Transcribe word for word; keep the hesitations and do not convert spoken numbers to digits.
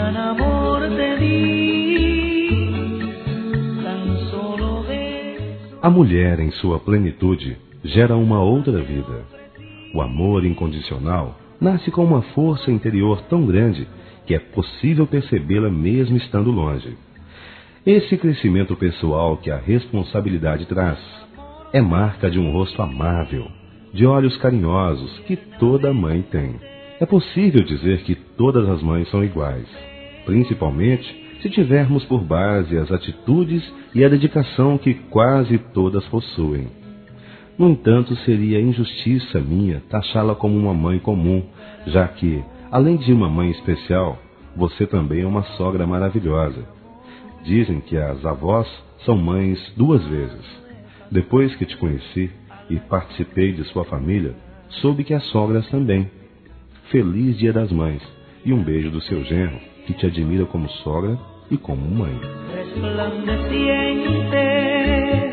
gran amor te di, tan solo beso. A mulher, em sua plenitude, gera uma outra vida. O amor incondicional nasce com uma força interior tão grande que é possível percebê-la mesmo estando longe. Esse crescimento pessoal que a responsabilidade traz é marca de um rosto amável, de olhos carinhosos que toda mãe tem. É possível dizer que todas as mães são iguais, principalmente se tivermos por base as atitudes e a dedicação que quase todas possuem. No entanto, seria injustiça minha taxá-la como uma mãe comum, já que, além de uma mãe especial, você também é uma sogra maravilhosa. Dizem que as avós são mães duas vezes. Depois que te conheci e participei de sua família, soube que as sogras também. Feliz Dia das Mães e um beijo do seu genro, que te admira como sogra e como mãe. Resplandeciente